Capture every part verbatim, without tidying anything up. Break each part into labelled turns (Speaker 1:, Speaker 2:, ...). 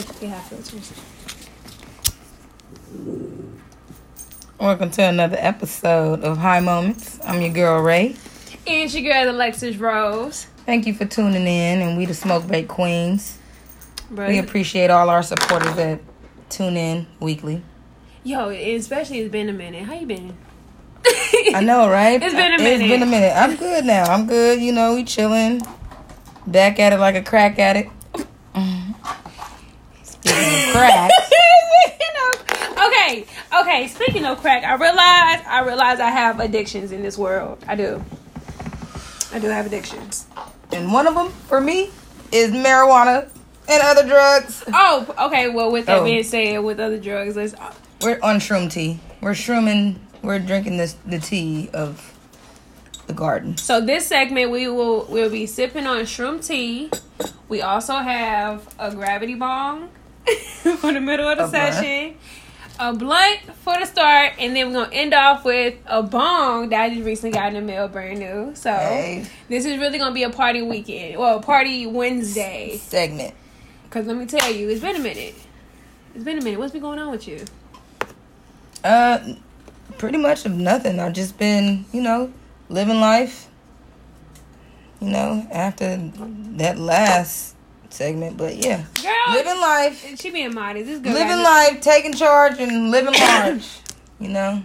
Speaker 1: like they have filters.
Speaker 2: Welcome to another episode of High Moments. I'm your girl, Ray.
Speaker 1: And it's your girl, Alexis Rose.
Speaker 2: Thank you for tuning in, and we the Smoke Bake Queens.
Speaker 1: Bro,
Speaker 2: we appreciate all our supporters that tune in weekly.
Speaker 1: Yo, especially it's been a minute. How you been?
Speaker 2: I know, right?
Speaker 1: It's been a minute.
Speaker 2: It's been a minute. I'm good now. I'm good. You know, we chilling. Back at it like a crack addict. Speaking of crack.
Speaker 1: Okay, okay. Speaking of crack, I realize I realize I have addictions in this world. I do. I do have addictions.
Speaker 2: And one of them, for me, is marijuana and other drugs.
Speaker 1: Oh, okay. Well, with that
Speaker 2: oh.
Speaker 1: being said, with other drugs, let's...
Speaker 2: We're on shroom tea. We're shrooming. We're drinking this the tea of the garden.
Speaker 1: So this segment, we will we'll be sipping on shroom tea. We also have a gravity bong for the middle of the
Speaker 2: a
Speaker 1: session.
Speaker 2: Blunt.
Speaker 1: A blunt for the start, and then we're gonna end off with a bong that I just recently got in the mail, brand new. So
Speaker 2: hey.
Speaker 1: This is really gonna be a party weekend, well, party Wednesday
Speaker 2: segment.
Speaker 1: Cause let me tell you, it's been a minute. It's been a minute. What's been going on with you?
Speaker 2: Uh, pretty much of nothing. I've just been, you know, living life. You know, after that last segment, but yeah,
Speaker 1: girl,
Speaker 2: living life.
Speaker 1: She being modest. This girl
Speaker 2: living
Speaker 1: got
Speaker 2: life, taking charge, and living large. You know,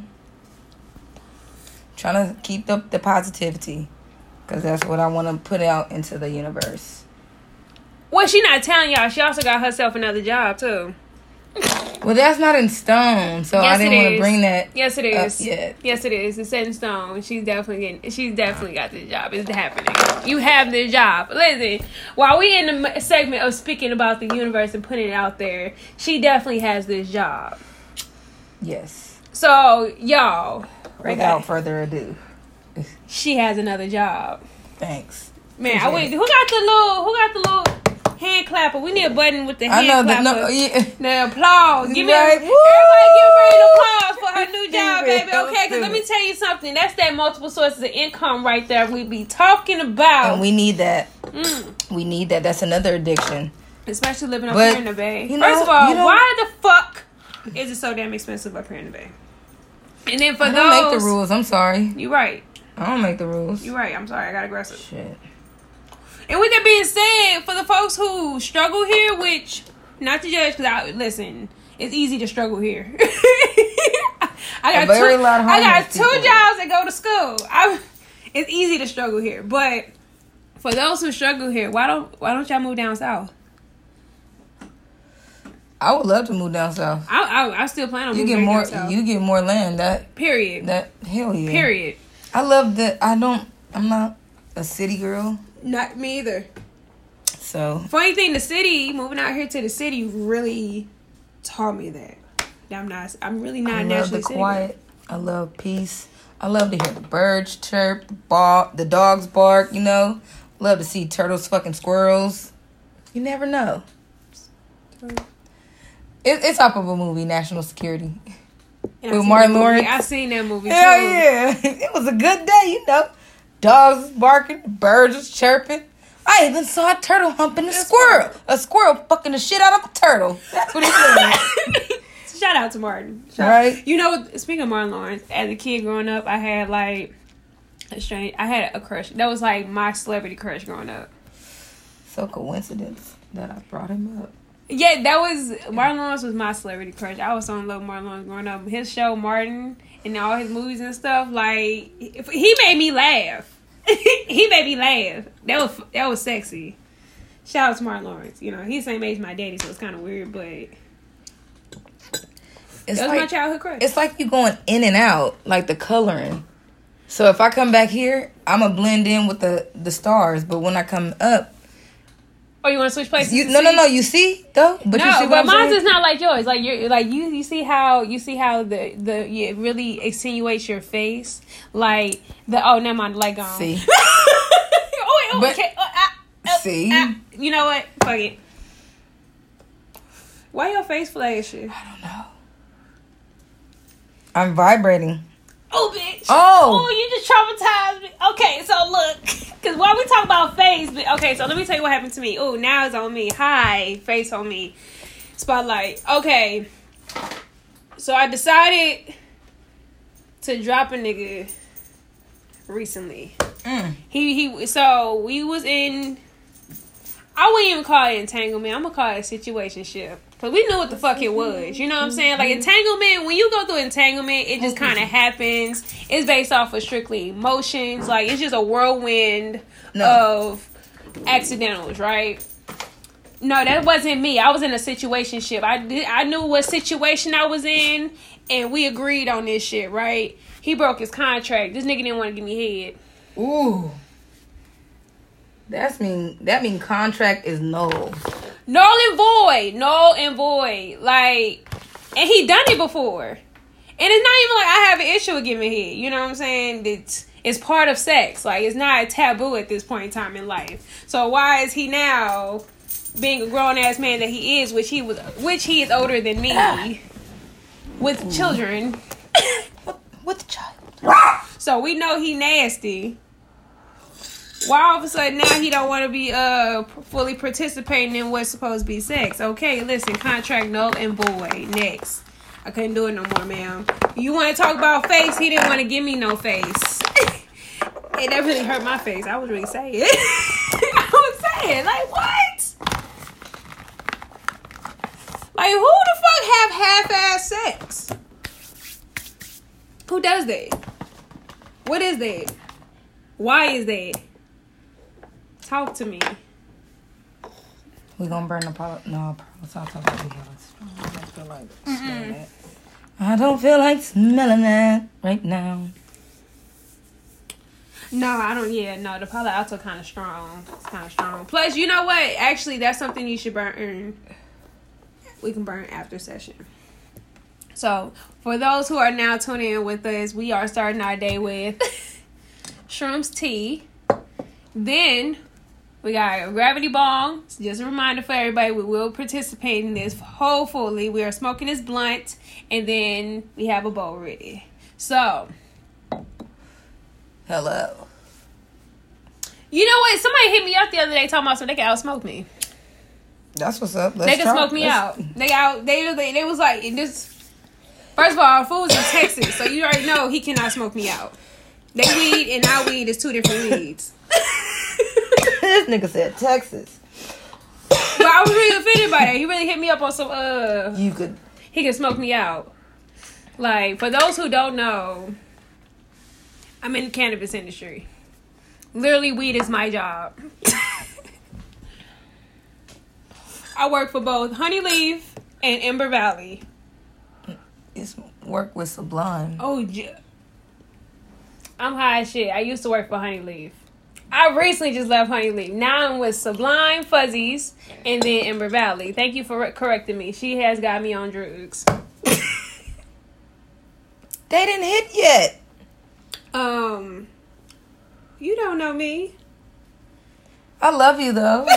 Speaker 2: trying to keep up the positivity, because that's what I want to put out into the universe.
Speaker 1: Well, she not telling y'all. She also got herself another job too.
Speaker 2: Well, that's not in stone, so
Speaker 1: yes,
Speaker 2: I didn't want to bring that.
Speaker 1: Yes, it is.
Speaker 2: Yet.
Speaker 1: Yes, it is. It's set in stone. She's definitely getting. She's definitely got this job. It's happening. You have this job. Listen, while we in the segment of speaking about the universe and putting it out there, she definitely has this job.
Speaker 2: Yes.
Speaker 1: So, y'all,
Speaker 2: without okay. further ado,
Speaker 1: she has another job.
Speaker 2: Thanks,
Speaker 1: man. I wait. Who got the little? Who got the little? Hand clapper. We need a button with the hand
Speaker 2: I know
Speaker 1: clapper.
Speaker 2: The, no, yeah.
Speaker 1: the applause. Give
Speaker 2: right.
Speaker 1: me a, everybody give her an applause for her new job, baby. Okay, because let me tell you something. That's that multiple sources of income right there we be talking about.
Speaker 2: And we need that.
Speaker 1: Mm.
Speaker 2: We need that. That's another addiction.
Speaker 1: Especially living up
Speaker 2: but,
Speaker 1: here in the Bay.
Speaker 2: You know,
Speaker 1: First of all,
Speaker 2: you know,
Speaker 1: why the fuck is it so damn expensive up here in the Bay? And then for
Speaker 2: I
Speaker 1: those...
Speaker 2: don't make the rules. I'm sorry.
Speaker 1: You right.
Speaker 2: I don't make the rules.
Speaker 1: You right. I'm sorry. I got aggressive.
Speaker 2: Shit.
Speaker 1: And with that being said, for the folks who struggle here, which, not to judge, because I listen, it's easy to struggle here. I got
Speaker 2: a very
Speaker 1: two,
Speaker 2: lot of
Speaker 1: I got two
Speaker 2: people.
Speaker 1: jobs that go to school. I, it's easy to struggle here, but for those who struggle here, why don't why don't y'all move down south?
Speaker 2: I would love to move down south.
Speaker 1: I I, I still plan on
Speaker 2: you
Speaker 1: moving
Speaker 2: get more.
Speaker 1: down south.
Speaker 2: You get more land. That
Speaker 1: period.
Speaker 2: That hell yeah.
Speaker 1: Period.
Speaker 2: I love that. I don't. I'm not a city girl.
Speaker 1: Not me either.
Speaker 2: So
Speaker 1: funny thing, the city, moving out here to the city really taught me that. I'm not. I'm really not
Speaker 2: I love
Speaker 1: naturally
Speaker 2: the
Speaker 1: city
Speaker 2: quiet. Girl. I love peace. I love to hear the birds chirp, the ball, the dogs bark. You know, love to see turtles, fucking squirrels. You never know. It, it's off of a movie, National Security,
Speaker 1: and
Speaker 2: with Martin Lawrence.
Speaker 1: I seen that movie.
Speaker 2: Hell
Speaker 1: too.
Speaker 2: yeah! It was a good day, you know. Dogs was barking, birds was chirping. I even saw a turtle humping a squirrel. A squirrel fucking the shit out of a turtle. That's what he said.
Speaker 1: Shout out to Martin. Shout
Speaker 2: right?
Speaker 1: Out. You know, speaking of Martin Lawrence, as a kid growing up, I had like a strange. I had a crush. That was like my celebrity crush growing up.
Speaker 2: So coincidence that I brought him up.
Speaker 1: Yeah, that was Martin Lawrence was my celebrity crush. I was so in love with Martin Lawrence growing up. His show Martin and all his movies and stuff, like he made me laugh. He made me laugh. That was that was sexy. Shout out to Martin Lawrence. You know, he's the same age as my daddy, so it's kind of weird, but it's that was
Speaker 2: like,
Speaker 1: my childhood crush.
Speaker 2: It's like you going in and out, like the coloring. So if I come back here, I'm going to blend in with the, the stars. But when I come up...
Speaker 1: Oh, you want to switch places?
Speaker 2: You, no, no, no. You see, though? But
Speaker 1: no,
Speaker 2: you see
Speaker 1: but mine's
Speaker 2: saying?
Speaker 1: is not like yours. Like you're, like you, you see how you see how the the yeah, it really insinuates your face. Like the oh, never mind. Like um.
Speaker 2: See.
Speaker 1: oh, wait,
Speaker 2: but,
Speaker 1: okay. Oh, ah, oh,
Speaker 2: see.
Speaker 1: Ah. You know what? Fuck it. Why your face flashing?
Speaker 2: I don't know. I'm vibrating.
Speaker 1: Oh, bitch.
Speaker 2: Oh.
Speaker 1: Oh, you just traumatized me. Okay, so look. Because while we talk about face, but okay, so let me tell you what happened to me. Oh, now it's on me. Hi, face on me. Spotlight. Okay. So I decided to drop a nigga recently. Mm. He he. So we was in. I wouldn't even call it entanglement. I'm gonna call it situationship. Cause we knew what the fuck it was. You know what I'm saying? Like entanglement. When you go through entanglement, it just kind of happens. It's based off of strictly emotions. Like it's just a whirlwind no. of accidentals, right? No, that wasn't me. I was in a situationship. I did, I knew what situation I was in, and we agreed on this shit, right? He broke his contract. This nigga didn't want to give me head.
Speaker 2: Ooh, that's mean. That mean contract is null.
Speaker 1: Null and void. Null and void. Like, and he done it before, and it's not even like I have an issue with giving head. You know what I'm saying? It's it's part of sex. Like, it's not a taboo at this point in time in life. So why is he now? Being a grown ass man that he is, which he was, which he is older than me, ah. with Ooh. children,
Speaker 2: with the child.
Speaker 1: So we know he nasty. Why all of a sudden now he don't want to be uh fully participating in what's supposed to be sex? Okay, listen, contract null and void. Next, I couldn't do it no more, ma'am. You want to talk about face? He didn't want to give me no face. It that really hurt my face. I was really saying. I was saying like what? Like, who the fuck have half-ass sex? Who does that? What is that? Why is that? Talk to me.
Speaker 2: We gonna burn the product? No, let's not talk about the I don't feel like smelling that. I don't feel like smelling that right now.
Speaker 1: No, I don't. Yeah, no, the Palo Alto kind of strong. It's kind of strong. Plus, you know what? Actually, that's something you should burn. We can burn after session. So, for those who are now tuning in with us, we are starting our day with Shrooms tea. Then, we got a gravity bong. So just a reminder for everybody, we will participate in this. Hopefully, we are smoking this blunt. And then, we have a bowl ready. So.
Speaker 2: Hello.
Speaker 1: You know what? Somebody hit me up the other day talking about so they can outsmoke me.
Speaker 2: That's what's up. Let's
Speaker 1: they can
Speaker 2: try.
Speaker 1: smoke me Let's... out. They out. They, they they was like this. First of all, our food's in Texas, so you already know he cannot smoke me out. They weed and our weed is two different weeds.
Speaker 2: This nigga said Texas.
Speaker 1: But I was really offended by that. He really hit me up on some. Uh,
Speaker 2: you could.
Speaker 1: He can smoke me out. Like for those who don't know, I'm in the cannabis industry. Literally, weed is my job. I work for both Honey Leaf and Ember Valley.
Speaker 2: It's work with Sublime.
Speaker 1: Oh, j- I'm high as shit. I used to work for Honey Leaf. I recently just left Honey Leaf. Now I'm with Sublime Fuzzies and then Ember Valley. Thank you for correcting me. She has got me on drugs.
Speaker 2: They didn't hit yet.
Speaker 1: Um, you don't know me.
Speaker 2: I love you though.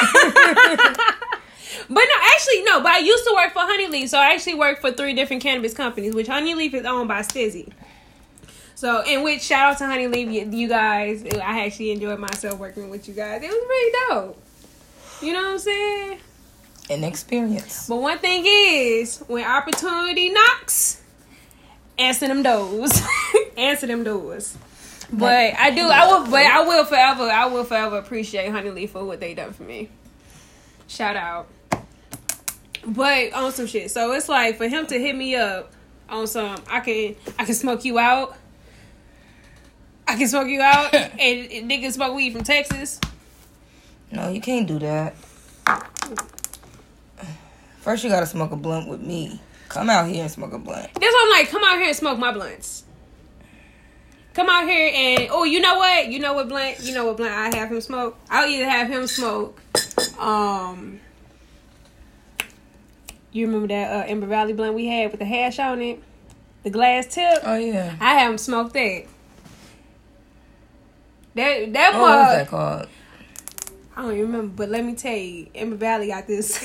Speaker 1: But no, actually, no. But I used to work for Honey Leaf. So I actually worked for three different cannabis companies, which Honey Leaf is owned by Stizzy. So, in which, shout out to Honey Leaf, you, you guys. I actually enjoyed myself working with you guys. It was really dope. You know what I'm saying?
Speaker 2: An experience.
Speaker 1: But one thing is, when opportunity knocks, answer them doors. Answer them doors. But I do, I will, but I will forever, I will forever appreciate Honey Leaf for what they done for me. Shout out. But on some shit. So it's like for him to hit me up on some, I can I can smoke you out. I can smoke you out and, and niggas smoke weed from Texas.
Speaker 2: No, you can't do that. First you gotta smoke a blunt with me. Come out here and smoke a blunt.
Speaker 1: That's what I'm like, come out here and smoke my blunts. Come out here and oh, you know what? You know what blunt? You know what blunt I have him smoke? I'll either have him smoke. Um, you remember that uh, Ember Valley blunt we had with the hash on it, the glass tip?
Speaker 2: Oh yeah.
Speaker 1: I have him smoke that. That that
Speaker 2: what
Speaker 1: was
Speaker 2: that called?
Speaker 1: I don't even remember, but let me tell you, Ember Valley got this.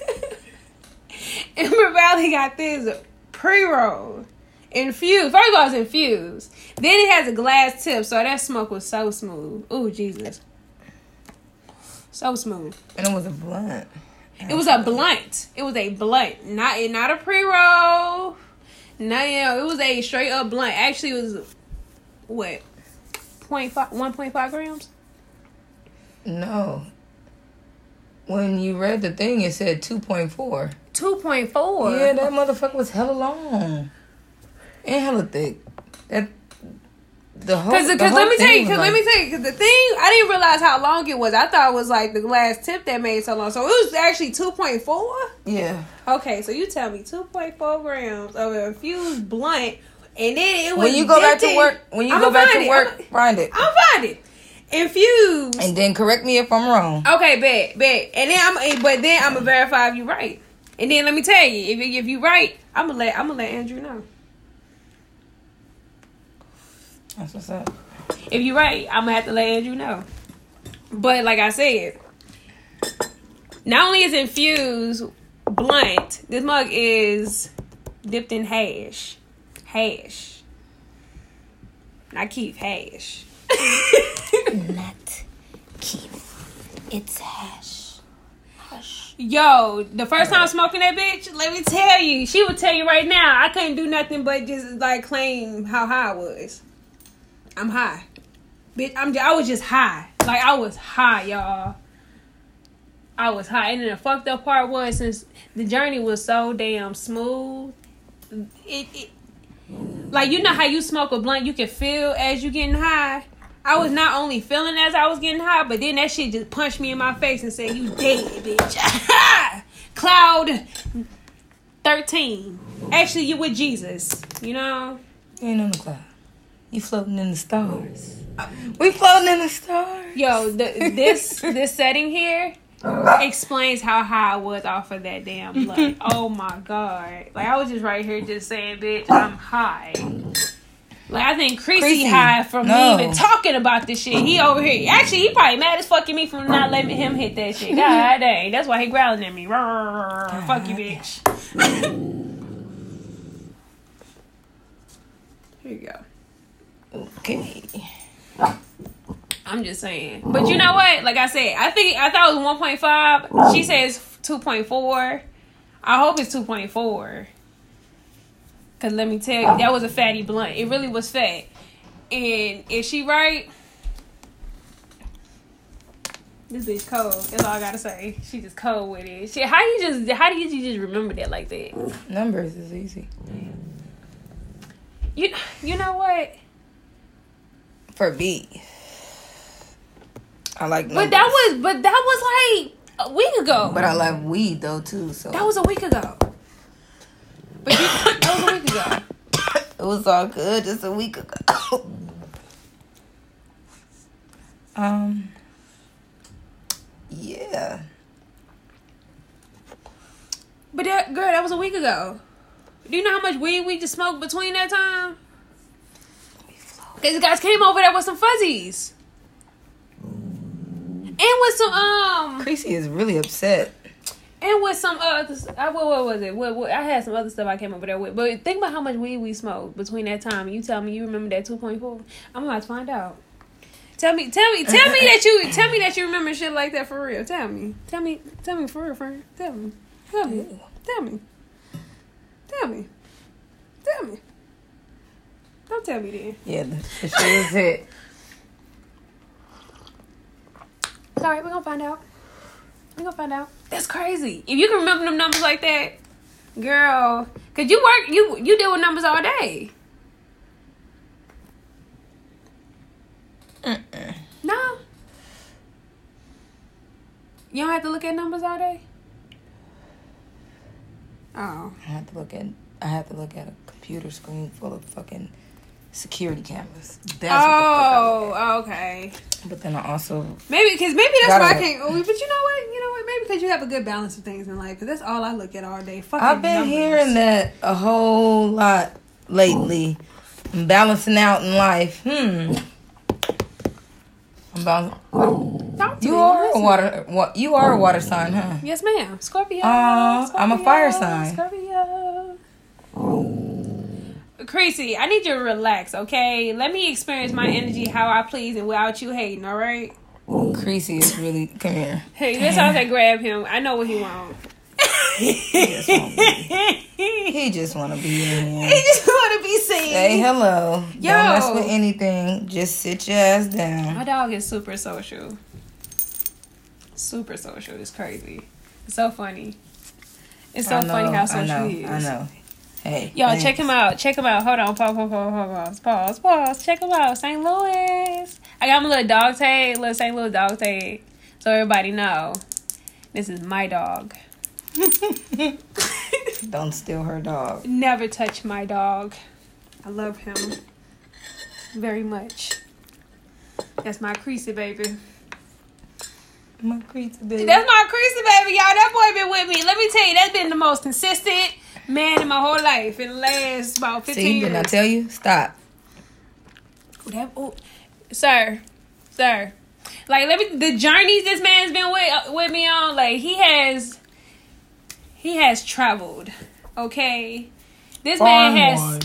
Speaker 1: Ember Valley got this pre-roll. Infused. First of all, it's infused. Then it has a glass tip, so that smoke was so smooth. Ooh, Jesus. So smooth.
Speaker 2: And it was a blunt.
Speaker 1: It was a blunt. It was a blunt, not not a pre roll. No, yeah, it was a straight up blunt. Actually, it was what, point five, one point five grams.
Speaker 2: No. When you read the thing, it said two point four.
Speaker 1: Two point four.
Speaker 2: Yeah, that motherfucker was hella long and hella thick. That the whole.
Speaker 1: Because
Speaker 2: the
Speaker 1: let
Speaker 2: whole
Speaker 1: me tell you,
Speaker 2: thing
Speaker 1: because
Speaker 2: was
Speaker 1: let me
Speaker 2: like-
Speaker 1: tell you, because the thing I didn't realize how long it was. I thought it was like the last tip that made so long. So it was actually two point four.
Speaker 2: Yeah.
Speaker 1: Okay, so you tell me two point four grams of an infused blunt, and then it was
Speaker 2: When you go back to
Speaker 1: dented-
Speaker 2: work, when you
Speaker 1: I'ma
Speaker 2: go back
Speaker 1: find
Speaker 2: to
Speaker 1: it.
Speaker 2: work,
Speaker 1: I'ma-
Speaker 2: find it.
Speaker 1: I'll find it. Infused.
Speaker 2: And then correct me if I'm wrong.
Speaker 1: Okay, bet, bet. And then I'm, but then I'm gonna verify if you right. And then let me tell you, if if you right, I'm gonna let I'm gonna let Andrew know.
Speaker 2: That's what's up.
Speaker 1: If you right, I'm gonna have to let Andrew know. But like I said, not only is infused blunt, this mug is dipped in hash, hash. Not Keith, hash.
Speaker 2: Not Keith. It's hash. Hush.
Speaker 1: Yo, the first time smoking that bitch, let me tell you, she would tell you right now, I couldn't do nothing but just like claim how high I was. I'm high, bitch. I'm. I was just high. Like I was high, y'all. I was high, and then the fucked up part was since the journey was so damn smooth. It, it like you know how you smoke a blunt, you can feel as you getting high. I was not only feeling as I was getting high, but then that shit just punched me in my face and said, "You dead, bitch." Cloud thirteen. Actually, you with Jesus. You know.
Speaker 2: You ain't on the cloud. You floating in the stars. We floating in the stars.
Speaker 1: Yo, the, this this setting here explains how high I was off of that damn blunt. Oh my god! Like I was just right here, just saying, "Bitch, I'm high." Like I think Creasy,
Speaker 2: Creasy,
Speaker 1: high from
Speaker 2: no.
Speaker 1: me even talking about this shit. He over here. Actually, he probably mad as fucking me for not letting him hit that shit. God dang, that's why he growling at me. Rawr, fuck you, bitch. Here you go.
Speaker 2: Okay.
Speaker 1: I'm just saying. But you know what? Like I said, I think I thought it was one point five. She says two point four. I hope it's two point four. Because let me tell you, that was a fatty blunt. It really was fat. And is she right? This bitch cold. That's all I gotta say. She just cold with it. Shit, how you just how do you just remember that like that?
Speaker 2: Numbers is easy.
Speaker 1: You you know what?
Speaker 2: For B. I like numbers.
Speaker 1: But that was but that was like a week ago.
Speaker 2: But I like weed though too, so
Speaker 1: That was a week ago. But you, that was a week ago.
Speaker 2: it was all good just a week ago. um Yeah.
Speaker 1: But that girl, that was a week ago. Do you know how much weed we just smoked between that time? Because the guys came over there with some fuzzies. And with some, um...
Speaker 2: Creasy is really upset.
Speaker 1: And with some other... Uh, what, what was it? What, what, I had some other stuff I came over there with. But think about how much weed we smoked between that time. You tell me you remember that two point four. I'm about to find out. Tell me, tell me, tell me that you, tell me that you remember shit like that for real. Tell me. Tell me, tell me for real, friend. Tell me. Tell me. Tell me. Tell me. Tell me. Don't tell me then.
Speaker 2: Yeah, the, the shit was it.
Speaker 1: It's alright, we're gonna find out. We're gonna find out. That's crazy. If you can remember them numbers like that, girl, cause you work, you you deal with numbers all day.
Speaker 2: Mm-mm.
Speaker 1: No. You don't have to look at numbers all day? Oh.
Speaker 2: I have to look at I have to look at a computer screen full of fucking security cameras. That's
Speaker 1: Oh,
Speaker 2: what the fuck I look
Speaker 1: okay.
Speaker 2: at. But then I also
Speaker 1: Maybe because maybe that's
Speaker 2: Gotta
Speaker 1: why I
Speaker 2: look.
Speaker 1: can't. oh, But you know what? You know what? Maybe because you have a good balance of things in life. Because that's all I look at all day. Fucking
Speaker 2: I've been
Speaker 1: numbers.
Speaker 2: hearing that a whole lot lately. I'm balancing out in life. Hmm. I'm bal-
Speaker 1: Talk to
Speaker 2: You
Speaker 1: me.
Speaker 2: are a
Speaker 1: Listen.
Speaker 2: water. What you are a water sign, huh?
Speaker 1: Yes, ma'am. Scorpio.
Speaker 2: Aw, I'm a
Speaker 1: Scorpio,
Speaker 2: fire sign.
Speaker 1: Scorpio. Creasy, I need you to relax, okay? Let me experience my energy how I please and without you hating, all right?
Speaker 2: Creasy is really come here.
Speaker 1: Hey, this how they grab him. I know what he wants.
Speaker 2: He just want to be, he just want to be in here.
Speaker 1: He just want to be seen.
Speaker 2: Say hello.
Speaker 1: Yo.
Speaker 2: Don't mess with anything. Just sit your ass down.
Speaker 1: My dog is super social. Super social. It's crazy. It's so funny. It's so
Speaker 2: I know,
Speaker 1: funny how
Speaker 2: I
Speaker 1: social
Speaker 2: know,
Speaker 1: he is.
Speaker 2: I know. Hey.
Speaker 1: Yo,
Speaker 2: thanks.
Speaker 1: check him out. Check him out. Hold on. Pause, pause, pause, pause, pause, pause. Check him out. Saint Louis. I got my little dog tag. Little Saint Louis dog tag. So everybody know. This is my dog.
Speaker 2: Don't steal her dog.
Speaker 1: Never touch my dog. I love him very much. That's my Creasy baby.
Speaker 2: My creasy baby.
Speaker 1: That's my Creasy baby, y'all. That boy been with me. Let me tell you, that's been the most consistent man in my whole life in the last about fifteen
Speaker 2: See,
Speaker 1: years.
Speaker 2: didn't I tell you? Stop.
Speaker 1: Ooh, that, ooh. Sir, sir. Like, let me, the journeys this man's been with, uh, with me on, like, he has, he has traveled, okay? This
Speaker 2: Far
Speaker 1: man has,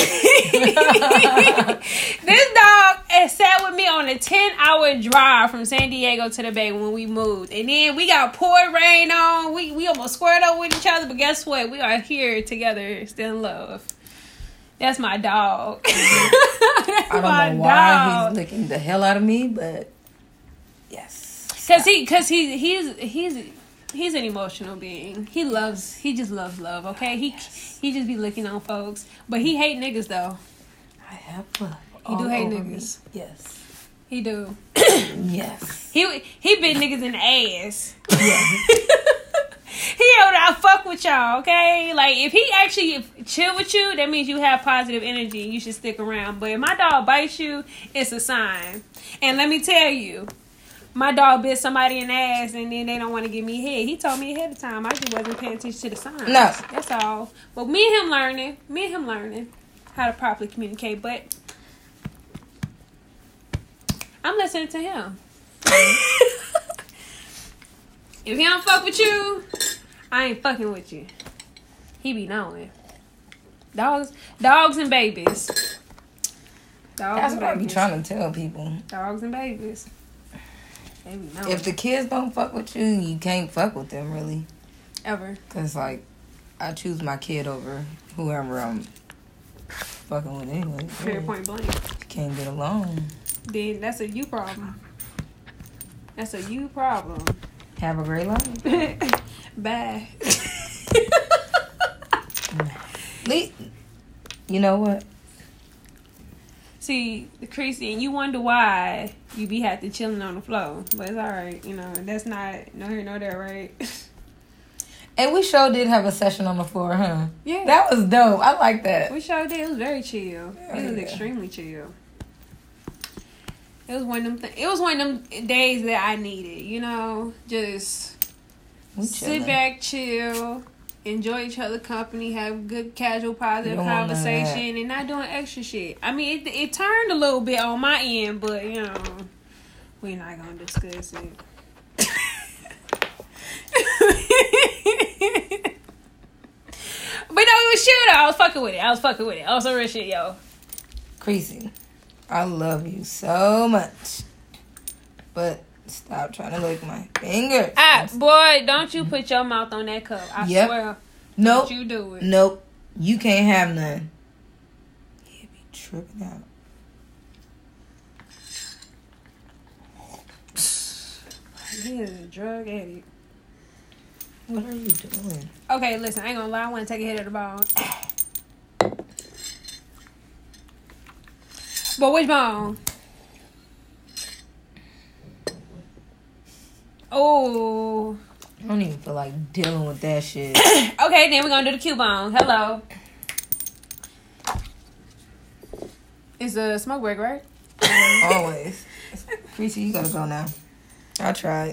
Speaker 1: this dog has sat with me on a ten hour drive from San Diego to the Bay when we moved. And then we got poured rain on. We, we almost squared up with each other, but guess what? We are here together, still in love. That's my dog. That's
Speaker 2: I don't
Speaker 1: my
Speaker 2: know why
Speaker 1: dog.
Speaker 2: he's licking the hell out of me, but yes.
Speaker 1: Cause he, cause he, he's, he's, he's an emotional being. He loves, he just loves love. Okay, he,
Speaker 2: Yes.
Speaker 1: he just be licking on folks, but he hate niggas though.
Speaker 2: I have love.
Speaker 1: He do
Speaker 2: all
Speaker 1: hate
Speaker 2: over
Speaker 1: niggas.
Speaker 2: me. Yes.
Speaker 1: He do.
Speaker 2: Yes.
Speaker 1: He, he bit niggas in the ass.
Speaker 2: Yes.
Speaker 1: He able to fuck with y'all, okay? Like, if he actually chill with you, that means you have positive energy. You should stick around. But if my dog bites you, it's a sign. And let me tell you, my dog bit somebody in the ass and then they don't want to give me head. He told me ahead of time. I just wasn't paying attention to the signs.
Speaker 2: No.
Speaker 1: That's all. But me and him learning, me and him learning how to properly communicate. But I'm listening to him. If he don't fuck with you, I ain't fucking with you. He be knowing. Dogs, dogs and babies. Dogs
Speaker 2: That's
Speaker 1: and
Speaker 2: what I be
Speaker 1: babies.
Speaker 2: trying to tell people.
Speaker 1: Dogs and babies. They be knowing.
Speaker 2: If the kids don't fuck with you, you can't fuck with them, really.
Speaker 1: Ever.
Speaker 2: Because, like, I choose my kid over whoever I'm fucking with anyway.
Speaker 1: Fair point blank.
Speaker 2: You can't get along.
Speaker 1: Then that's a you problem. That's a you problem.
Speaker 2: Have a great life.
Speaker 1: Bye.
Speaker 2: Le- you know what?
Speaker 1: See, the Creasy, and you wonder why you be had to chilling on the floor. But it's alright, you know, that's not no here, no there, right?
Speaker 2: And we sure did have a session on the floor, huh?
Speaker 1: Yeah.
Speaker 2: That was dope. I like that.
Speaker 1: We sure did. It was very chill.
Speaker 2: Oh,
Speaker 1: It was
Speaker 2: yeah.
Speaker 1: extremely chill. It was one of them. Th- it was one of them days that I needed. You know, just
Speaker 2: We
Speaker 1: sit
Speaker 2: chilling.
Speaker 1: back, chill, enjoy each other's company, have good, casual, positive
Speaker 2: You don't want none of that.
Speaker 1: conversation, and not doing extra shit. I mean, it, it turned a little bit on my end, but you know, we're not gonna discuss it. But no, it was chill though. I was fucking with it. I was fucking with it. I was some real shit, yo.
Speaker 2: Creasy, I love you so much. But stop trying to lick my fingers.
Speaker 1: Ah, boy, don't you put your mouth on that cup. I
Speaker 2: Yep.
Speaker 1: swear.
Speaker 2: Nope.
Speaker 1: Don't you do it.
Speaker 2: Nope. You can't have none. He'd be tripping out.
Speaker 1: He is a drug addict.
Speaker 2: What are you doing?
Speaker 1: Okay, listen, I ain't gonna lie. I want to take a hit of the bone. But which bone? Oh.
Speaker 2: I don't even feel like dealing with that shit.
Speaker 1: Okay, then we're gonna do the cute bone. Hello. It's a smoke break, right?
Speaker 2: Always. Creasy, you gotta go now. I tried.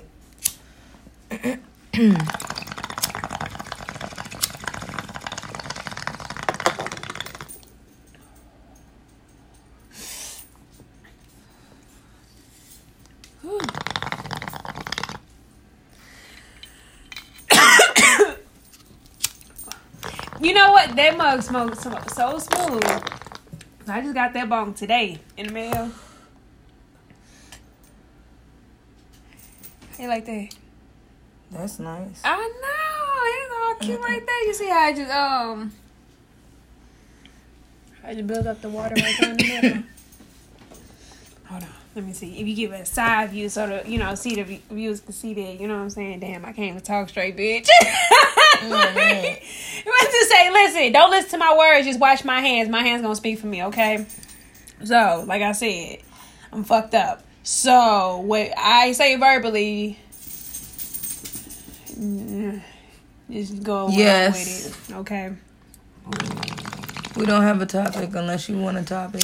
Speaker 1: You know what? That mug smokes so, so smooth. I just got that bong today in the mail. They like that.
Speaker 2: That's nice.
Speaker 1: I know. It's all cute right there. You see how I just um I just build up the water right there in the middle. Hold on. Let me see. If you give it a side view so the you know, see the viewers can see that, you know what I'm saying? Damn, I can't even talk straight, bitch. Mm-hmm. Let's just say, listen, don't listen to my words, just watch my hands. My hands gonna speak for me, okay? So, like I said, I'm fucked up. So, what I say verbally, just go
Speaker 2: yes.
Speaker 1: with it, okay?
Speaker 2: We don't have a topic unless you want a topic.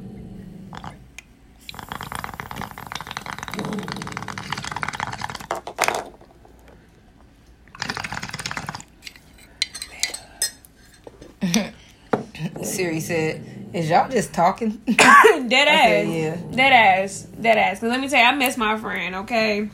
Speaker 2: Siri said, "Is y'all just talking?"
Speaker 1: Dead ass.
Speaker 2: Okay, yeah.
Speaker 1: Dead ass. Dead ass. Cause let me tell you, I miss my friend. Okay.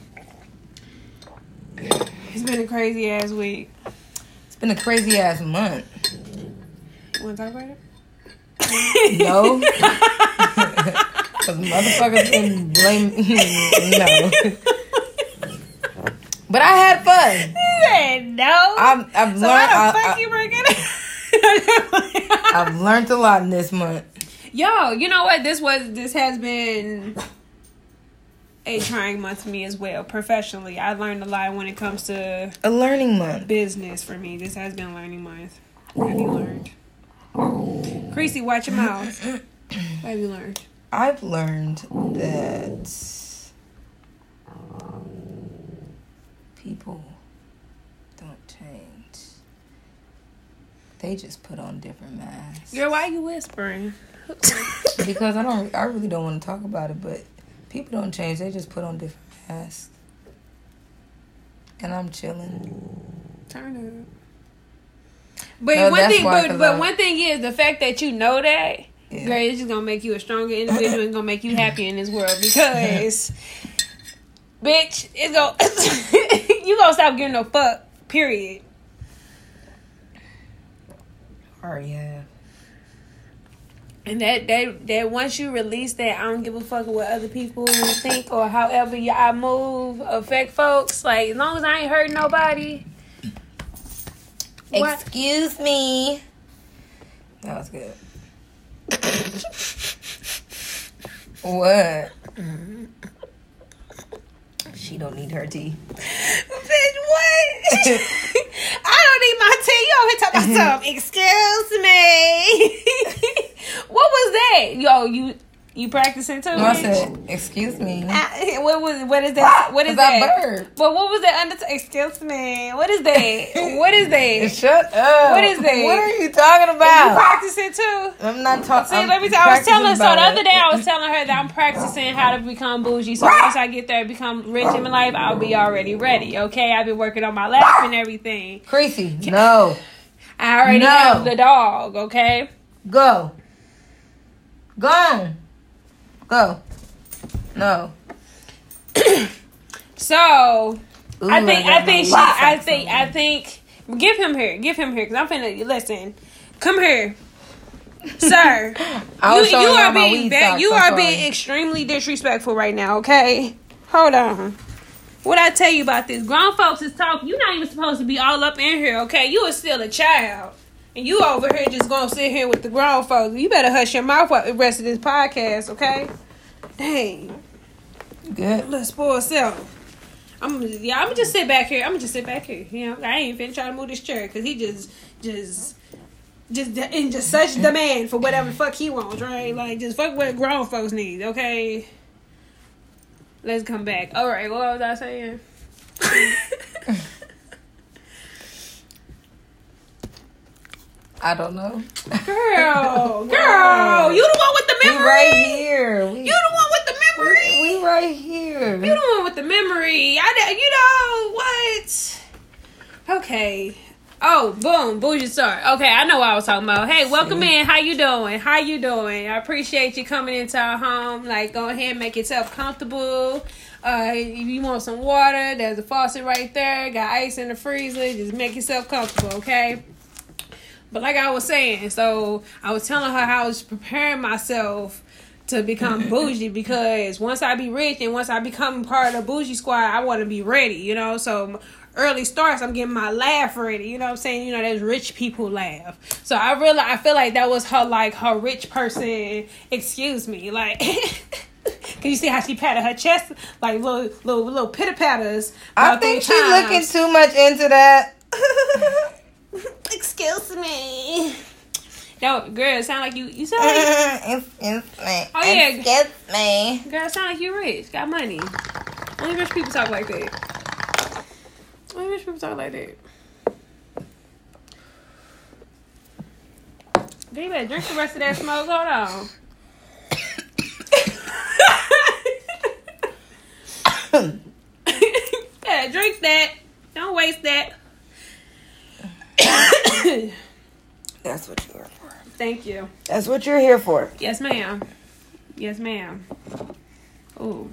Speaker 1: It's been a crazy ass week.
Speaker 2: It's been a crazy ass month.
Speaker 1: You wanna talk about it?
Speaker 2: No. Cause motherfuckers been blaming. No. But I had fun.
Speaker 1: You said no.
Speaker 2: I've, I've
Speaker 1: so
Speaker 2: learned.
Speaker 1: how the
Speaker 2: I,
Speaker 1: fuck
Speaker 2: I,
Speaker 1: you break it?
Speaker 2: I've learned a lot in this month.
Speaker 1: Yo, you know what? This was this has been a trying month for me as well. Professionally, I learned a lot when it comes to
Speaker 2: A learning month.
Speaker 1: business for me. This has been a learning month. What have you learned? Creasy, watch your mouth. What have you learned?
Speaker 2: I've learned that people don't change. They just put on different masks.
Speaker 1: Girl, why are you whispering?
Speaker 2: Because I don't, I really don't want to talk about it, but people don't change. They just put on different masks. And I'm chilling.
Speaker 1: Turn up. But
Speaker 2: No,
Speaker 1: one
Speaker 2: that's
Speaker 1: thing,
Speaker 2: why,
Speaker 1: but,
Speaker 2: 'cause
Speaker 1: but
Speaker 2: I-
Speaker 1: one thing is the fact that you know that,
Speaker 2: Yeah.
Speaker 1: girl, it's just gonna make you a stronger individual and gonna make you happy in this world because, bitch, it's gonna you gonna stop giving a fuck. Period.
Speaker 2: Already have.
Speaker 1: And that, that that once you release that, I don't give a fuck what other people think or however y'all move affect folks. Like as long as I ain't hurting nobody. What?
Speaker 2: Excuse me. That was good. What? She don't need her tea.
Speaker 1: Bitch, what? I don't need my tea. You over here talking about something. Excuse me. What was that? Yo, you you practicing too?
Speaker 2: No, I
Speaker 1: bitch?
Speaker 2: said, excuse me.
Speaker 1: I- what was what is that? What is
Speaker 2: Cause I
Speaker 1: that?
Speaker 2: burped.
Speaker 1: But what was that under? Excuse me. What is that? What is that?
Speaker 2: Shut up.
Speaker 1: What is that?
Speaker 2: What are you talking
Speaker 1: You
Speaker 2: about?
Speaker 1: practicing too?
Speaker 2: I'm not talking.
Speaker 1: See, let me tell. I was telling her so the other day. I was telling her that I'm practicing how to become bougie. So once I get there, become rich in my life, I'll be already ready. Okay, I've been working on my laugh and everything.
Speaker 2: Creasy, no.
Speaker 1: I already
Speaker 2: No.
Speaker 1: have the dog. Okay.
Speaker 2: Go. Go. Go. No.
Speaker 1: So
Speaker 2: Ooh,
Speaker 1: I think
Speaker 2: I
Speaker 1: I,
Speaker 2: got
Speaker 1: think
Speaker 2: my
Speaker 1: she
Speaker 2: life
Speaker 1: I
Speaker 2: on
Speaker 1: think I think give him here. Give him here because I'm finna listen. Come here. Sir,
Speaker 2: I
Speaker 1: you,
Speaker 2: was
Speaker 1: you
Speaker 2: showing
Speaker 1: are
Speaker 2: y'all my
Speaker 1: being
Speaker 2: weed
Speaker 1: ve-
Speaker 2: socks,
Speaker 1: you
Speaker 2: I'm
Speaker 1: are
Speaker 2: sorry.
Speaker 1: being extremely disrespectful right now. Okay, hold on. What I tell you about this? Grown folks is talking. You're not even supposed to be all up in here. Okay, you are still a child, and you over here just gonna sit here with the grown folks. You better hush your mouth while the rest of this podcast. Okay, dang,
Speaker 2: Good.
Speaker 1: let's spoil self. I'm yeah. I'm gonna just sit back here. I'm gonna just sit back here. You know, I ain't finna try to move this chair because he just just. Just in just such demand for whatever the fuck he wants, right? Like just fuck what grown folks need, okay? Let's come back. All right, what was I saying?
Speaker 2: I don't know.
Speaker 1: Girl, girl, you the one with the
Speaker 2: We
Speaker 1: memory.
Speaker 2: right here. We,
Speaker 1: You the one with the memory.
Speaker 2: we right here.
Speaker 1: You the one with the memory. I, you know what? Okay. Oh, boom, bougie start. Okay, I know what I was talking about. Hey, welcome in. How you doing? How you doing? I appreciate you coming into our home. Like, go ahead and make yourself comfortable. Uh, if you want some water, there's a faucet right there. Got ice in the freezer. Just make yourself comfortable, okay? But like I was saying, so I was telling her how I was preparing myself to become bougie, because once I be rich and once I become part of the bougie squad, I want to be ready, you know. So early starts, I'm getting my laugh ready, you know what I'm saying? You know, there's rich people laugh. So I really, I feel like that was her, like, her rich person, excuse me, like, cause you see how she patted her chest, like little, little, little pitter patters.
Speaker 2: I think she's looking too much into that.
Speaker 1: Excuse me. No, girl, it sound like you, you sound like,
Speaker 2: Excuse me.
Speaker 1: Oh, yeah.
Speaker 2: Excuse me.
Speaker 1: girl, it sound like you rich, got money. Only rich people talk like that. Only rich people talk like that. They better drink the rest of that smoke. Hold on. Yeah, drink that. Don't waste that.
Speaker 2: That's what you're here for.
Speaker 1: Thank you.
Speaker 2: That's what you're here for.
Speaker 1: Yes, ma'am. Yes, ma'am. Ooh.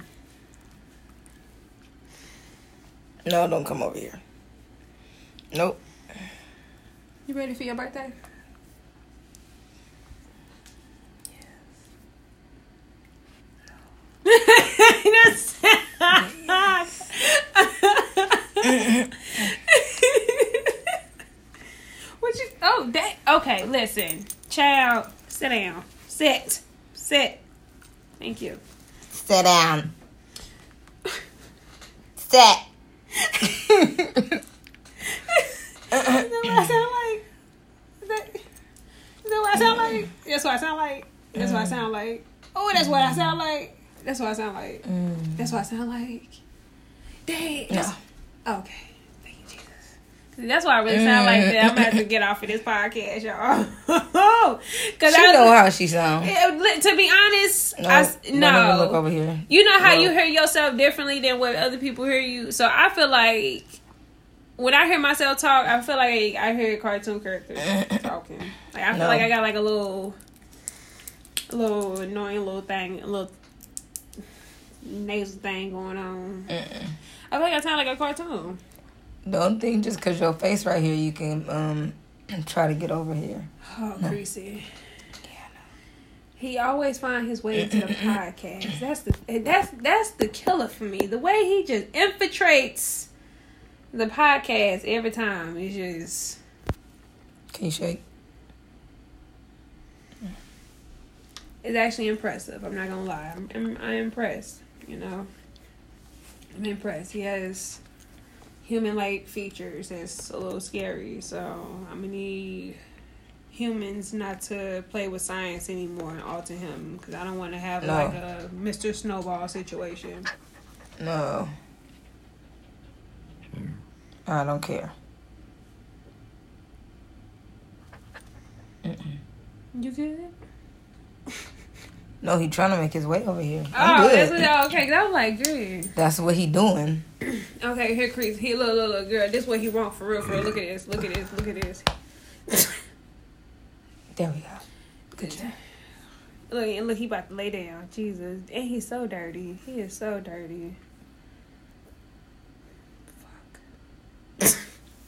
Speaker 2: No, don't come over here. Nope.
Speaker 1: You ready for your birthday? Yes. What you? Oh, that. Okay, listen, child, sit down. Sit. Sit. Thank you.
Speaker 2: Sit down. Sit.
Speaker 1: Is that what I sound like? Is that, is that what I sound like? That's what I sound like. That's what I sound like. Oh, that's what I sound like. That's what I sound like.
Speaker 2: Mm.
Speaker 1: That's what I sound like. Dang.
Speaker 2: No.
Speaker 1: Okay. Thank you, Jesus. That's why I really sound like that. I'm gonna have to get off of this podcast, y'all. Cause
Speaker 2: She
Speaker 1: I
Speaker 2: know how she sounds.
Speaker 1: Yeah, to be honest,
Speaker 2: No,
Speaker 1: I,
Speaker 2: don't
Speaker 1: no.
Speaker 2: even look over here.
Speaker 1: You know how
Speaker 2: No.
Speaker 1: you hear yourself differently than what other people hear you. So I feel like when I hear myself talk, I feel like I hear cartoon characters talking. Like I feel
Speaker 2: No.
Speaker 1: like I got like a little, a little annoying little thing, a little nasal thing going on.
Speaker 2: Mm-mm.
Speaker 1: I feel like I sound like a cartoon.
Speaker 2: Don't think just because your face right here, you can um try to get over here.
Speaker 1: Oh,
Speaker 2: No.
Speaker 1: Greasy.
Speaker 2: Yeah,
Speaker 1: He always find his way to the podcast. That's the that's that's the killer for me. The way he just infiltrates the podcast every time is just.
Speaker 2: Can you shake?
Speaker 1: It's actually impressive. I'm not gonna lie. I'm I'm, I'm impressed. You know, I'm impressed. He has human-like features. That's a little scary. So I'm gonna need humans not to play with science anymore and alter him, because I don't want to have
Speaker 2: No.
Speaker 1: like a Mister Snowball situation.
Speaker 2: No. I don't care. Mm-mm.
Speaker 1: You good?
Speaker 2: No, he trying to make his way over here.
Speaker 1: Oh,
Speaker 2: I'm
Speaker 1: that's
Speaker 2: good.
Speaker 1: what, okay. I was like, good.
Speaker 2: That's what he doing.
Speaker 1: Okay, here, Chris. He look, look, look, girl. This what he want for real, for real. Look at this. Look at this. Look at this.
Speaker 2: There we go. Good job.
Speaker 1: Look, and look, he about to lay down. Jesus, and he's so dirty. He is so dirty. Fuck.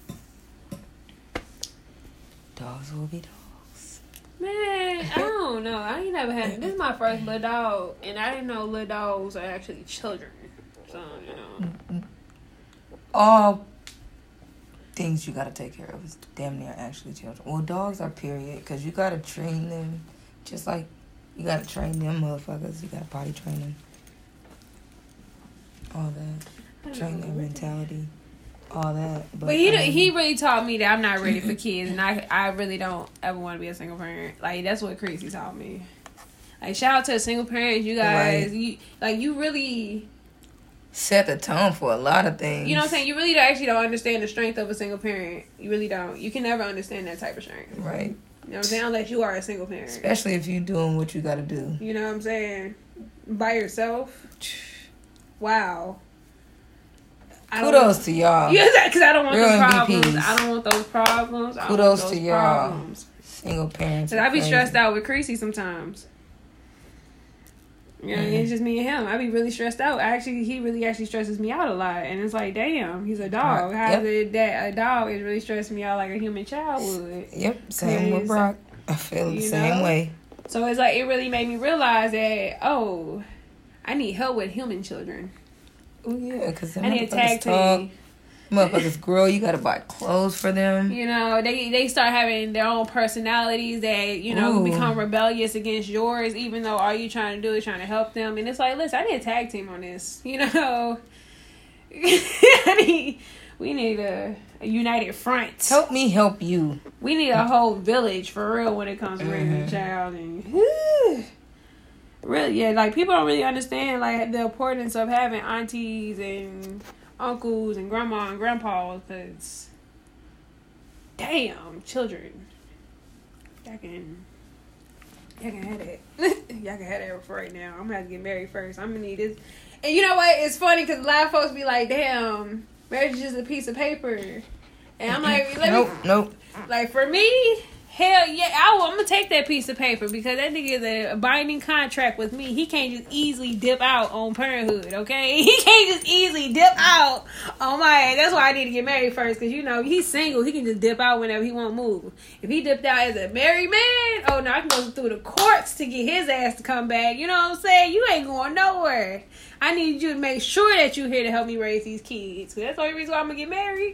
Speaker 2: Dogs will be dogs.
Speaker 1: Man, I don't know. I ain't never had. This is my first little dog, and I didn't know little dogs are actually children. So you know.
Speaker 2: All things you gotta take care of is damn near actually children. Well, dogs are period, because you gotta train them just like you gotta train them motherfuckers. You gotta potty train them. All that. Train their mentality. All that. But,
Speaker 1: But he
Speaker 2: um,
Speaker 1: he really taught me that I'm not ready for kids, and I I really don't ever want to be a single parent. Like that's what Crazy taught me. Like shout out to the single parents, you guys.
Speaker 2: Right.
Speaker 1: You like you really,
Speaker 2: set the tone for a lot of things.
Speaker 1: you know what I'm saying. You really don't, actually don't understand the strength of a single parent. You really don't. You can never understand that type of strength.
Speaker 2: Right.
Speaker 1: You know what I'm saying? Unless you are a single parent.
Speaker 2: Especially if you're doing what you gotta do.
Speaker 1: You know what I'm saying? By yourself. Wow. I don't
Speaker 2: Kudos to y'all.
Speaker 1: Yeah, because I don't want
Speaker 2: Real
Speaker 1: those
Speaker 2: M V
Speaker 1: problems.
Speaker 2: Ps.
Speaker 1: I don't want those problems. I don't
Speaker 2: Kudos
Speaker 1: want those
Speaker 2: to y'all.
Speaker 1: problems.
Speaker 2: Single parents.
Speaker 1: Cause I be stressed out with Creasy sometimes. You know,
Speaker 2: Mm.
Speaker 1: it's just me and him. I be really stressed out. I actually, he really actually stresses me out a lot, and it's like, damn, he's a dog.
Speaker 2: Right.
Speaker 1: How
Speaker 2: Yep.
Speaker 1: is it that a dog is really stressing me out like a human child would?
Speaker 2: Yep, same with
Speaker 1: Cause,
Speaker 2: Brock. I feel the
Speaker 1: you
Speaker 2: same
Speaker 1: know?
Speaker 2: way.
Speaker 1: So it's like, it really made me realize that, oh, I need help with human children.
Speaker 2: Oh, yeah, because
Speaker 1: I need a tag
Speaker 2: talk.
Speaker 1: team.
Speaker 2: Motherfuckers grow, you gotta buy clothes for them.
Speaker 1: You know, they they start having their own personalities that, you know,
Speaker 2: Ooh.
Speaker 1: become rebellious against yours, even though all you trying to do is trying to help them. And it's like, listen, I need a tag team on this. You know, I need, we need a, a united front.
Speaker 2: Help me help you.
Speaker 1: We need a whole village for real when it comes to raising
Speaker 2: Mm-hmm.
Speaker 1: a child. And whew, really, yeah, like people don't really understand like the importance of having aunties and uncles and grandma and grandpa, because damn, children, y'all can y'all can have that. Y'all can have that for right now. I'm gonna have to get married first. I'm gonna need this. And you know what? It's funny because a lot of folks be like, damn, marriage is just a piece of paper. And I'm like, let
Speaker 2: nope,
Speaker 1: me,
Speaker 2: nope.
Speaker 1: like for me, hell yeah, I will, I'm gonna take that piece of paper, because that nigga is a binding contract with me. He can't just easily dip out on parenthood, okay? He can't just easily dip out on my. That's why I need to get married first, because you know he's single. He can just dip out whenever he want to move. If he dipped out as a married man, oh no, I can go through the courts to get his ass to come back. You know what I'm saying? You ain't going nowhere. I need you to make sure that you're here to help me raise these kids. That's the only reason why I'm gonna get married.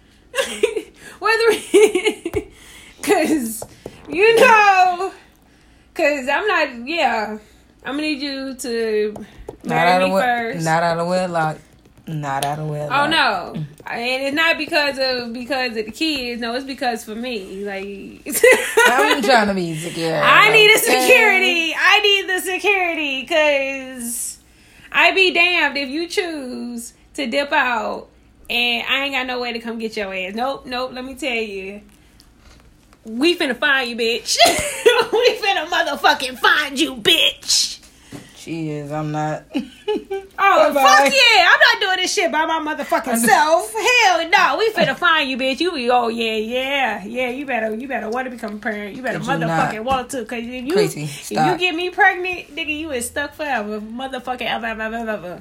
Speaker 1: Whether Cause, you know, cause I'm not, yeah, I'm gonna need you to
Speaker 2: Not
Speaker 1: marry
Speaker 2: out
Speaker 1: me
Speaker 2: of wed-
Speaker 1: first.
Speaker 2: Not out of wedlock. Not out of wedlock.
Speaker 1: Oh no, and it's not because of because of the kids. No, it's because for me. Like
Speaker 2: I'm trying to be secure.
Speaker 1: I need a
Speaker 2: okay?
Speaker 1: security. I need the security, because I be damned if you choose to dip out and I ain't got no way to come get your ass. Nope, nope. Let me tell you. We finna find you, bitch. We finna motherfucking find you, bitch.
Speaker 2: She is. I'm not.
Speaker 1: Oh,
Speaker 2: Bye-bye.
Speaker 1: fuck yeah. I'm not doing this shit by my motherfucking self. Hell no. We finna find you, bitch. You be, oh, yeah, yeah. Yeah, you better you better want to become a parent. You better
Speaker 2: Could you
Speaker 1: motherfucking
Speaker 2: not?
Speaker 1: want to. Because if you,
Speaker 2: Crazy.
Speaker 1: if
Speaker 2: Stop.
Speaker 1: you get me pregnant, nigga, you is stuck forever. Motherfucking ever, ever, ever, ever.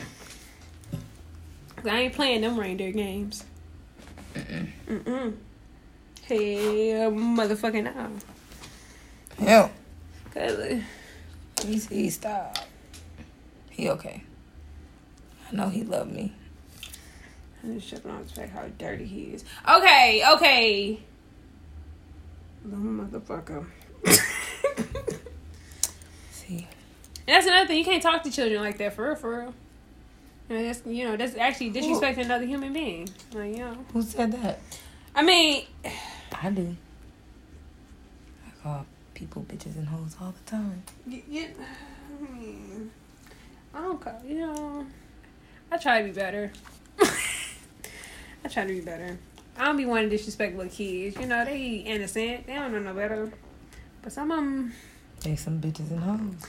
Speaker 1: I ain't playing them reindeer games. Mm-mm. Mm-mm. Hell, motherfucking no.
Speaker 2: Hell.
Speaker 1: Cause,
Speaker 2: He, he stop. He okay. I know he love me.
Speaker 1: I'm just tripping on the fact how dirty he is. Okay, okay. Little motherfucker.
Speaker 2: See.
Speaker 1: And that's another thing. You can't talk to children like that, for real, for real. And that's, you know, that's actually disrespecting another human being. Like, you know.
Speaker 2: Who said that?
Speaker 1: I mean,
Speaker 2: I do. I call people bitches and hoes all the time.
Speaker 1: you, you, I mean, I don't call, you know, I try to be better. I try to be better. I don't be wanting to disrespect little kids. You know, they innocent. They don't know no better. But some of them,
Speaker 2: They some bitches and hoes.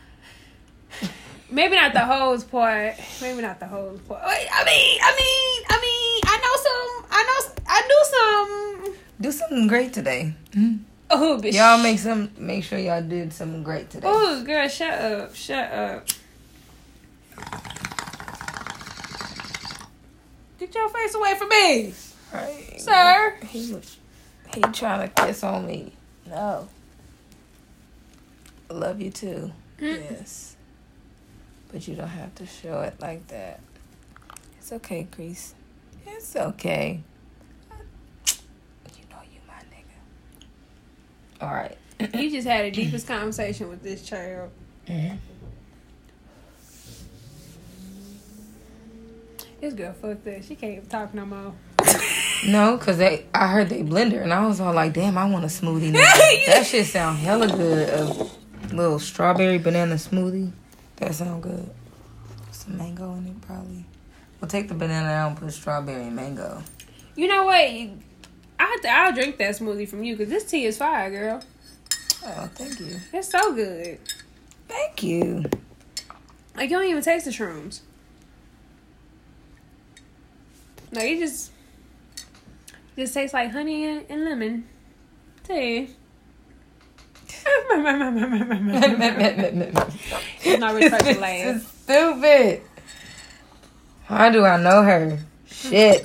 Speaker 1: maybe not the hoes part. Maybe not the hoes part. Wait, I mean, I mean, I mean, I know some. I know. I do some.
Speaker 2: Do something great today. Mm.
Speaker 1: Oh, bitch.
Speaker 2: Y'all make some. Make sure y'all did something great today.
Speaker 1: Oh, girl, shut up. Shut up. Get your face away from me,
Speaker 2: Right.
Speaker 1: sir.
Speaker 2: He was. He trying to kiss on me. No. I love you too.
Speaker 1: Mm.
Speaker 2: Yes. But you don't have to show it like that. It's okay, Crease. It's okay. You know you my nigga. All right.
Speaker 1: You just had the deepest conversation with this child.
Speaker 2: Mm-hmm.
Speaker 1: This girl fucked that. She can't even talk no more.
Speaker 2: No, cause they. I heard they blender, and I was all like, "Damn, I want a smoothie now." That shit sound hella good. A little strawberry banana smoothie. That sound good. Some mango in it, probably. We'll take the banana out and put strawberry and mango.
Speaker 1: You know what? I have to, I'll drink that smoothie from you, because this tea is fire, girl.
Speaker 2: Oh, thank you.
Speaker 1: It's so good.
Speaker 2: Thank you.
Speaker 1: Like, you don't even taste the shrooms. Like, it just just tastes like honey and, and lemon. Tea. She's not really supposed to laugh.
Speaker 2: This is stupid. How do I know her? Shit.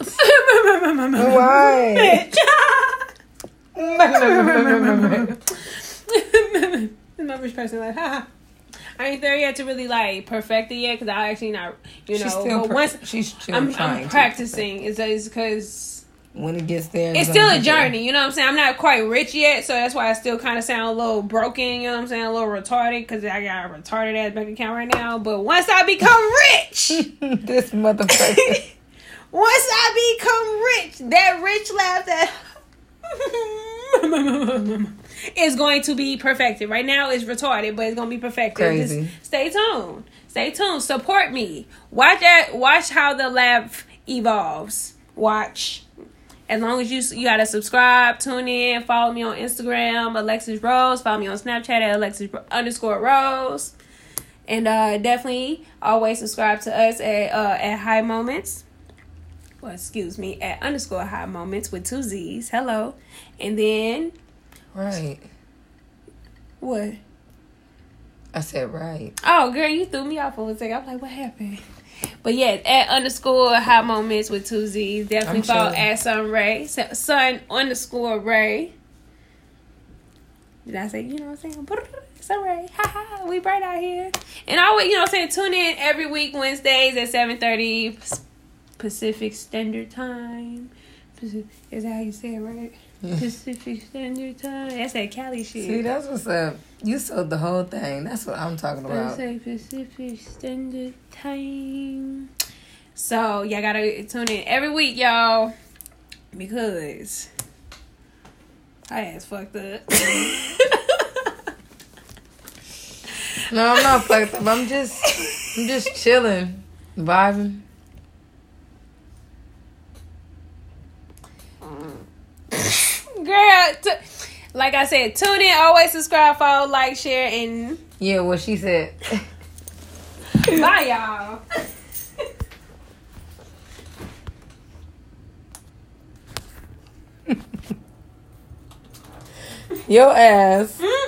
Speaker 2: Why?
Speaker 1: No, my rich person life. Haha. I ain't there yet to really like perfect it yet because I actually not, you know.
Speaker 2: She's still
Speaker 1: but
Speaker 2: per-
Speaker 1: once
Speaker 2: she's still
Speaker 1: I'm,
Speaker 2: trying
Speaker 1: I'm
Speaker 2: to
Speaker 1: practicing, is because
Speaker 2: when it gets there,
Speaker 1: it's still a journey. You know what I'm saying? I'm not quite rich yet, so that's why I still kind of sound a little broken. You know what I'm saying? A little retarded because I got a retarded ass bank account right now. But once I become rich,
Speaker 2: this motherfucker.
Speaker 1: Once I become rich, that rich laugh that is going to be perfected. Right now it's retarded, but it's going to be perfected.
Speaker 2: Crazy.
Speaker 1: Just stay tuned. Stay tuned. Support me. Watch that. Watch how the laugh evolves. Watch. As long as you you gotta subscribe, tune in, follow me on Instagram, Alexis Rose. Follow me on Snapchat at Alexis underscore Rose. And uh, definitely always subscribe to us at uh, at High Moments. Well, excuse me, at underscore High Moments with two Z's. Hello. And then...
Speaker 2: Right.
Speaker 1: What?
Speaker 2: I said right.
Speaker 1: Oh, girl, you threw me off for a second. I'm like, what happened? But yeah, at underscore High Moments with two Z's. Definitely
Speaker 2: I'm
Speaker 1: follow
Speaker 2: sure.
Speaker 1: at Sun Ray. Sun underscore Ray. Did I say, you know what I'm saying? Sun Ray. Ha ha. We bright out here. And always, you know what I'm saying, tune in every week Wednesdays at seven thirty Pacific Standard Time. Pacific, is that how you say it, right? Pacific Standard Time. That's that Cali shit.
Speaker 2: See, that's what's up. You sold the whole thing. That's what I'm talking
Speaker 1: I
Speaker 2: about.
Speaker 1: say Pacific Standard Time. So y'all gotta tune in every week, y'all, because I ass fucked up.
Speaker 2: No, I'm not fucked up. I'm just, I'm just chilling, vibing.
Speaker 1: Girl, t- like I said, tune in, always subscribe, follow, like, share, and
Speaker 2: Yeah, what she said.
Speaker 1: bye, y'all.
Speaker 2: Your ass.
Speaker 1: Mm.